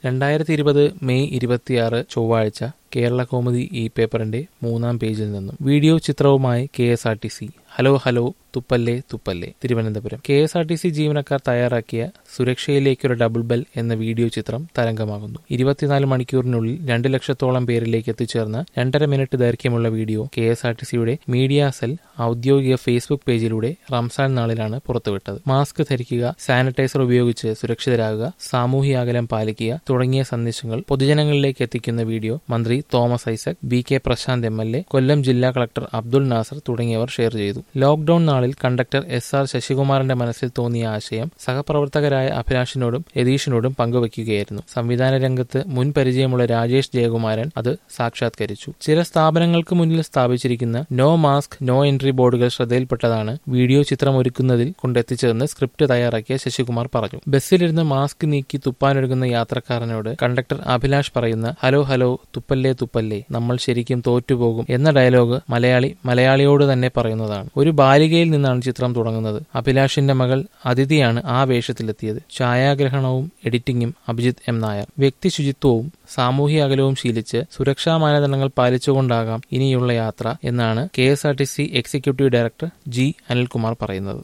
2020 May 26 ചൊവ്വാഴ്ച കേരള കൗമുദി ഈ പേപ്പറിന്റെ 3-ാം പേജിൽ നിന്നും വീഡിയോ ചിത്രവുമായി KSRTC. ഹലോ ഹലോ തുപ്പല്ലേ തുപ്പല്ലേ. തിരുവനന്തപുരം. KSRTC ജീവനക്കാർ തയ്യാറാക്കിയ സുരക്ഷയിലേക്കൊരു ഡബിൾ ബെൽ എന്ന വീഡിയോ ചിത്രം തരംഗമാകുന്നു. 24 മണിക്കൂറിനുള്ളിൽ 2 ലക്ഷത്തോളം പേരിലേക്ക് എത്തിച്ചേർന്ന 2.5 മിനിറ്റ് ദൈർഘ്യമുള്ള വീഡിയോ KSRTCയുടെ മീഡിയ സെൽ ഔദ്യോഗിക ഫേസ്ബുക്ക് പേജിലൂടെ റംസാൻ നാളിലാണ് പുറത്തുവിട്ടത്. മാസ്ക് ധരിക്കുക, സാനിറ്റൈസർ ഉപയോഗിച്ച് സുരക്ഷിതരാകുക, സാമൂഹ്യ അകലം പാലിക്കുക തുടങ്ങിയ സന്ദേശങ്ങൾ പൊതുജനങ്ങളിലേക്ക് എത്തിക്കുന്ന വീഡിയോ മന്ത്രി Thomas Isaac, BK Prashanth MLA, Kollam ജില്ലാ കളക്ടർ അബ്ദുൾ നാസർ തുടങ്ങിയവർ ഷെയർ ചെയ്തു. ലോക്ഡൌൺ നാളിൽ കണ്ടക്ടർ SR ശശികുമാറിന്റെ മനസ്സിൽ തോന്നിയ ആശയം സഹപ്രവർത്തകരായ അഭിലാഷിനോടും യതീഷിനോടും പങ്കുവയ്ക്കുകയായിരുന്നു. സംവിധാന രംഗത്ത് മുൻ പരിചയമുള്ള രാജേഷ് ജയകുമാരൻ അത് സാക്ഷാത്കരിച്ചു. ചില സ്ഥാപനങ്ങൾക്ക് മുന്നിൽ സ്ഥാപിച്ചിരിക്കുന്ന നോ മാസ്ക് നോ എൻട്രി ബോർഡുകൾ ശ്രദ്ധയിൽപ്പെട്ടതാണ് വീഡിയോ ചിത്രം ഒരുക്കുന്നതിൽ കൊണ്ടെത്തിച്ചതെന്ന് സ്ക്രിപ്റ്റ് തയ്യാറാക്കിയ ശശികുമാർ പറഞ്ഞു. ബസ്സിലിരുന്ന് മാസ്ക് നീക്കി തുപ്പാനൊരുങ്ങുന്ന യാത്രക്കാരനോട് കണ്ടക്ടർ അഭിലാഷ് പറയുന്ന ഹലോ ഹലോ തുപ്പല്ലേ തുപ്പല്ലേ നമ്മൾ ശരിക്കും തോറ്റുപോകും എന്ന ഡയലോഗ് മലയാളിയോട് തന്നെ പറയുന്നതാണ്. ഒരു ബാലികയിൽ നിന്നാണ് ചിത്രം തുടങ്ങുന്നത്. അഭിലാഷിന്റെ മകൾ അതിഥിയാണ് ആ വേഷത്തിലെത്തിയത്. ഛായാഗ്രഹണവും എഡിറ്റിംഗും അഭിജിത്ത് M. നായർ. വ്യക്തി ശുചിത്വവും സാമൂഹ്യ അകലവും ശീലിച്ച് സുരക്ഷാ മാനദണ്ഡങ്ങൾ പാലിച്ചുകൊണ്ടാകാം ഇനിയുള്ള യാത്ര എന്നാണ് KSRTC executive director G. Anilkumar പറയുന്നത്.